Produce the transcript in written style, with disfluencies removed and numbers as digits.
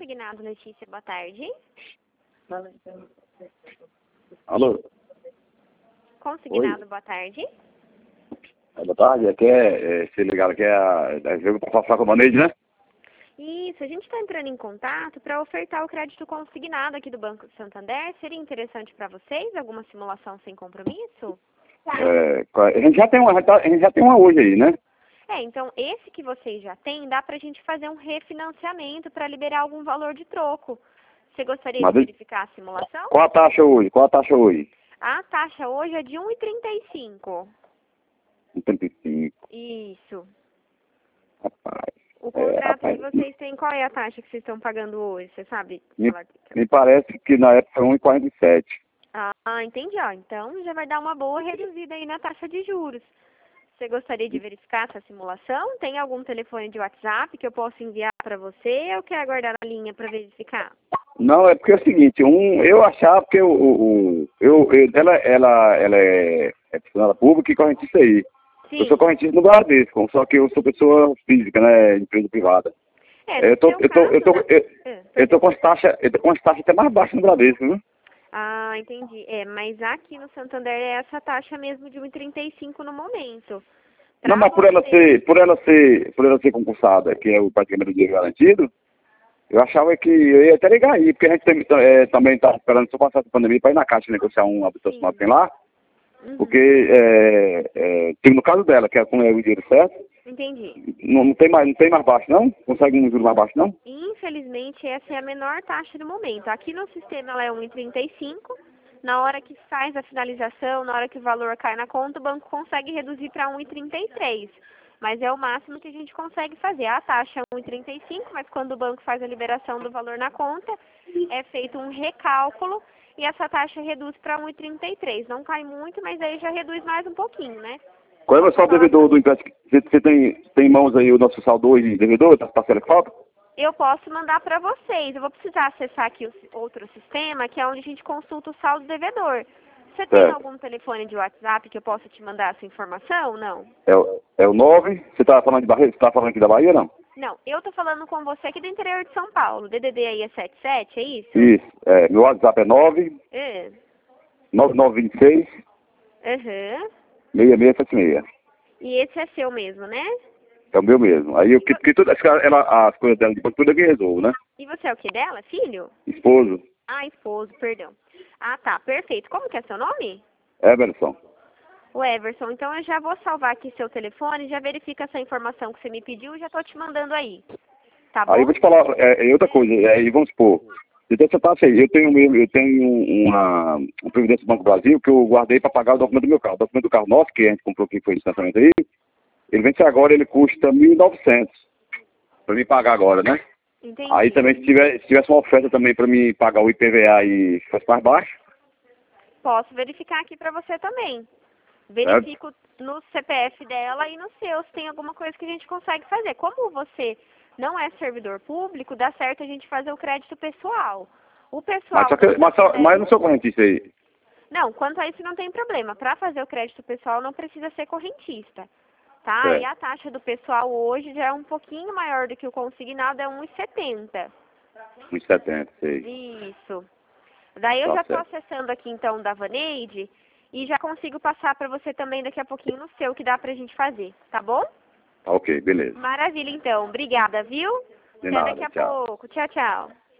Consignado, Letícia, boa tarde. Alô? Consignado, Oi? boa tarde. Boa tarde, aqui se ligar aqui é jogo para falar com a Neide, né? Isso, a gente está entrando em contato para ofertar o crédito consignado aqui do Banco Santander. Seria interessante para vocês alguma simulação sem compromisso? A gente já tem uma hoje aí, né? Então esse que vocês já têm, dá para a gente fazer um refinanciamento para liberar algum valor de troco. Você gostaria de verificar a simulação? Qual a taxa hoje? A taxa hoje é de 1,35. 1,35. Isso. Rapaz. O contrato Rapaz, que vocês têm, qual é a taxa que vocês estão pagando hoje? Você sabe? me parece que na época foi 1,47. Ah, entendi. Então já vai dar uma boa reduzida aí na taxa de juros. Você gostaria de verificar essa simulação? Tem algum telefone de WhatsApp que eu possa enviar para você ou quer aguardar na linha para verificar? Não, é porque é o seguinte, eu achava que ela é funcionária pública e correntista aí. Sim. Eu sou correntista no Bradesco, só que eu sou pessoa física, né, empresa privada. Eu tô com as taxas até mais baixas no Bradesco, viu? Ah, entendi. Mas aqui no Santander é essa taxa mesmo de 1,35 no momento. Não, mas por ela ser concursada, que é o praticamente o dinheiro garantido, eu achava que eu ia até ligar aí, porque a gente também está esperando só passar essa pandemia para ir na Caixa negociar uma habitação que tem lá, porque no caso dela, que é com o dinheiro certo. Entendi. Não tem mais baixo, não? Consegue um juro mais baixo, não? Infelizmente, essa é a menor taxa do momento. Aqui no sistema ela é 1,35. Na hora que faz a finalização, na hora que o valor cai na conta, o banco consegue reduzir para 1,33. Mas é o máximo que a gente consegue fazer. A taxa é 1,35, mas quando o banco faz a liberação do valor na conta, é feito um recálculo e essa taxa reduz para 1,33. Não cai muito, mas aí já reduz mais um pouquinho, né? Qual é o saldo devedor do empréstimo? Você tem em mãos aí o nosso saldo hoje de devedor, das parcelas que faltam? Eu posso mandar para vocês. Eu vou precisar acessar aqui o outro sistema, que é onde a gente consulta o saldo devedor. Você tem algum telefone de WhatsApp que eu possa te mandar essa informação? Não? É o 9. Você tá falando de Barreira? Você tá falando aqui da Bahia, não? Não, eu tô falando com você aqui do interior de São Paulo. DDD aí é 77, é isso? Isso. Meu WhatsApp é 9 9926 6676. E esse é seu mesmo, né? É o meu mesmo. Aí as coisas dela depois tudo aqui resolvo, né? E você é o que dela? Filho? Esposo. Ah, esposo, perdão. Ah, tá, perfeito. Como que é seu nome? Everson. O Everson, então eu já vou salvar aqui seu telefone, já verifica essa informação que você me pediu e já tô te mandando aí. Tá bom? Aí eu vou te falar, outra coisa, aí vamos supor, então essa taxa aí, eu tenho uma Previdência do Banco do Brasil que eu guardei para pagar o documento do meu carro. O documento do carro nosso, que a gente comprou aqui, foi distanciamento aí, ele vence agora, ele custa 1.900 para me pagar agora, né? Entendi. Aí também, se tivesse uma oferta também para me pagar o IPVA e fosse mais baixo. Posso verificar aqui para você também. Verifico no CPF dela e no seu, se tem alguma coisa que a gente consegue fazer. Como você não é servidor público, dá certo a gente fazer o crédito pessoal. O pessoal... Mas eu não sou correntista aí. Não, quanto a isso não tem problema. Para fazer o crédito pessoal não precisa ser correntista. Tá? E a taxa do pessoal hoje já é um pouquinho maior do que o consignado, é 1,70. 1,70, sei. Isso. Daí eu já estou acessando aqui então da Vaneide e já consigo passar para você também daqui a pouquinho no seu que dá pra gente fazer, tá bom? Ok, beleza. Maravilha então. Obrigada, viu? De Até nada, daqui a tchau. pouco. Tchau, tchau.